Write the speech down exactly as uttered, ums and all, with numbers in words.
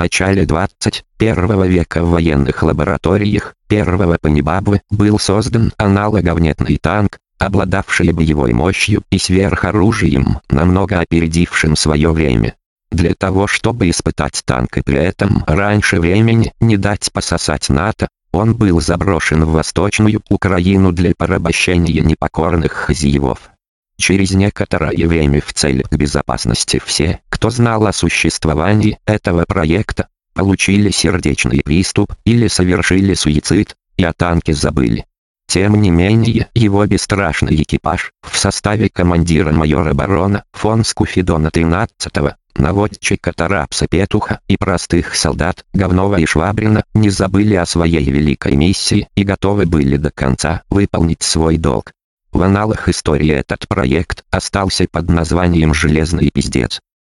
начале двадцать первого века в военных лабораториях первого Панибабвы был создан аналоговнетный танк, обладавший боевой мощью и сверхоружием, намного опередившим свое время. Для того чтобы испытать танк и при этом раньше времени не дать пососать НАТО, он был заброшен в Восточную Украину для порабощения непокорных хозяевов. Через некоторое время в целях безопасности все, кто знал о существовании этого проекта, получили сердечный приступ или совершили суицид, и о танке забыли. Тем не менее, его бесстрашный экипаж, в составе командира майора барона фон Скуфидона тринадцатого, наводчика Тарапса Петуха и простых солдат Говнова и Швабрина, не забыли о своей великой миссии и готовы были до конца выполнить свой долг. В аналах истории этот проект остался под названием «Железный пиздец».